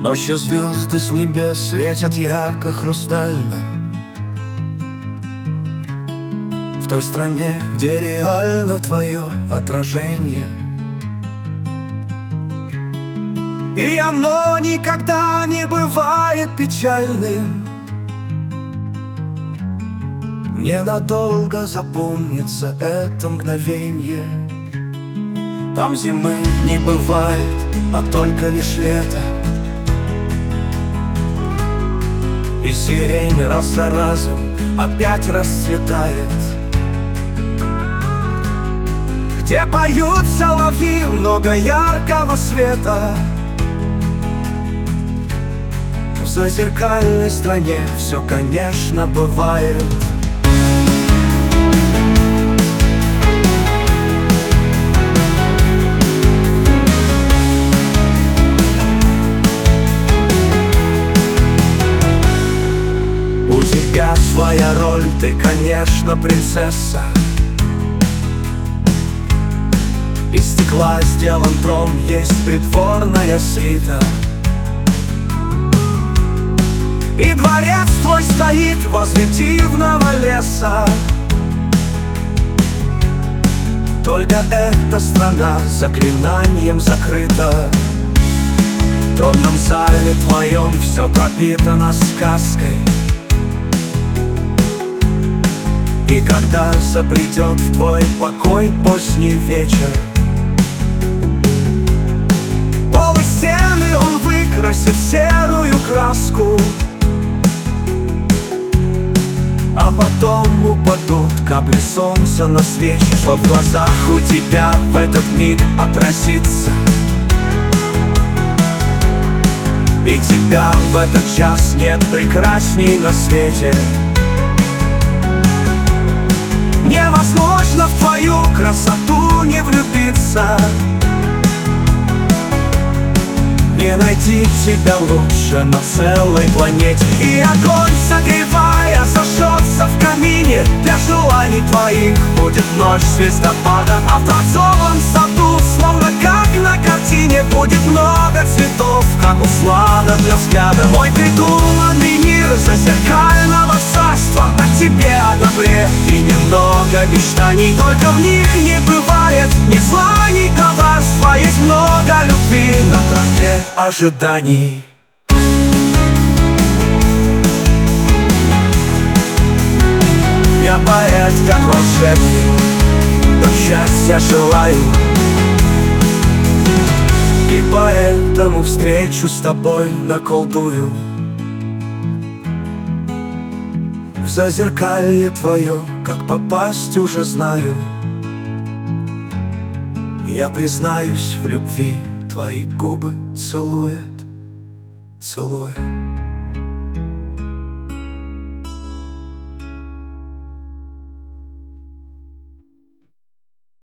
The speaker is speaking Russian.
Ночью звезды с небес светят ярко, хрустально. В той стране, где реально твое отражение, и оно никогда не бывает печальным. Ненадолго запомнится это мгновенье. Там зимы не бывает, а только лишь лето. И сирень раз за разом опять расцветает, где поют соловьи, много яркого света. В зазеркальной стране все, конечно, бывает. У тебя своя роль, ты, конечно, принцесса. Из стекла сделан трон, есть придворная свита. И дворец твой стоит возле дивного леса. Только эта страна заклинанием закрыта. В тронном зале твоем все пропитано сказкой. И когда забредет в твой покой поздний вечер, пол и стены он выкрасит в серую краску, а потом упадут капли солнца на свечи, что в глазах у тебя в этот миг отразится. И тебя в этот час нет прекрасней на свете. Невозможно в твою красоту не влюбиться. Не найти тебя лучше на целой планете. И огонь, согревая, зажжется в камине. Для желаний твоих будет ночь звездопада. А в дворцовом саду, словно как на картине, будет много цветов, как услада для взгляда. Мой придуманный мир зазеркального царства о тебе, о добре и немного мечтаний. Только в них не бывает ни зла, ни коварства. Есть много любви на тропе ожиданий. Я поэт, как волшебник, но счастья желаю. И поэтому встречу с тобой наколдую. В зазеркалье твое, как попасть, уже знаю. Я признаюсь в любви, твои губы целует, целует.